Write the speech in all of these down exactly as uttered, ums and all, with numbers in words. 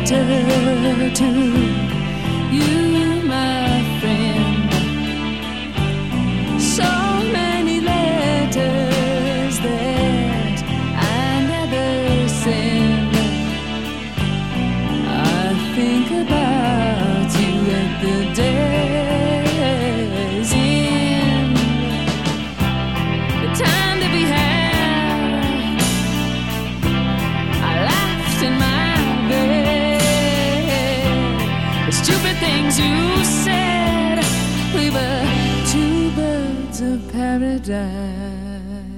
letter to you, my friend. So many letters that I never send. I think about you at the day's end. The time that we had, I laughed in my bed. The stupid things you said, we were two birds of paradise.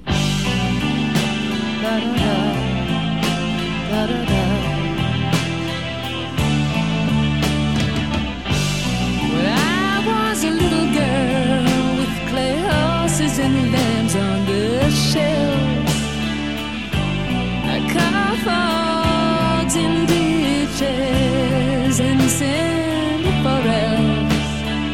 Da-da-da, da-da-da. When I was a little girl with clay horses and lambs on the shelf, I caught frogs in ditches and sent for elves.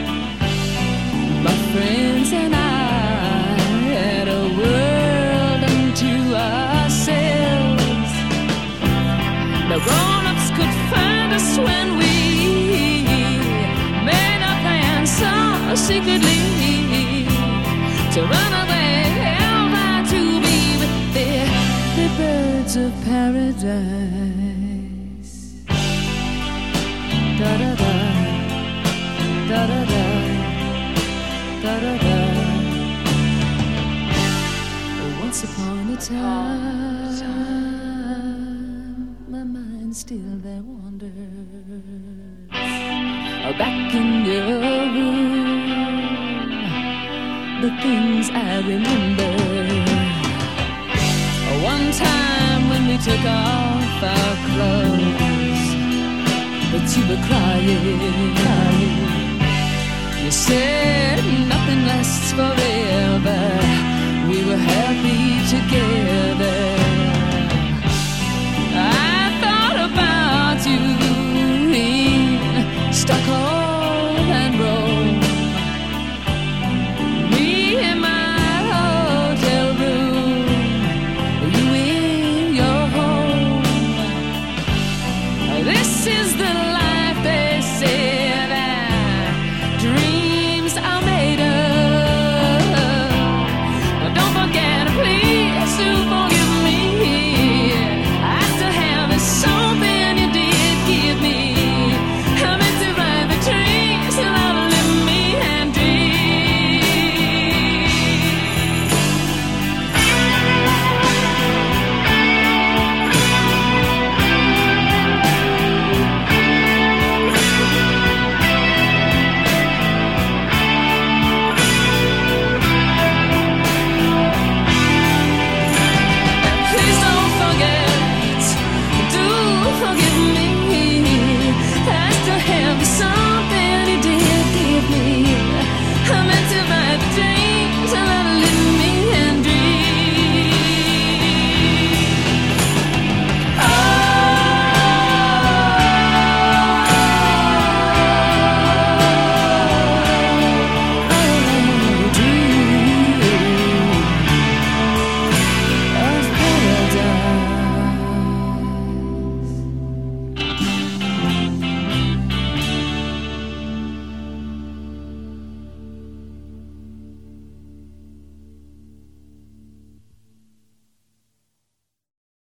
My friends and I had a world unto ourselves. The grown-ups could find us when we made our plans so secretly to run away, ever to be with the, the birds of paradise. Da-da-da, da-da-da, da-da-da. Once upon a time, my mind still there wanders. Back in your room, the things I remember. One time when we took off our clothes, but you were crying, crying. You said nothing lasts forever. We were happy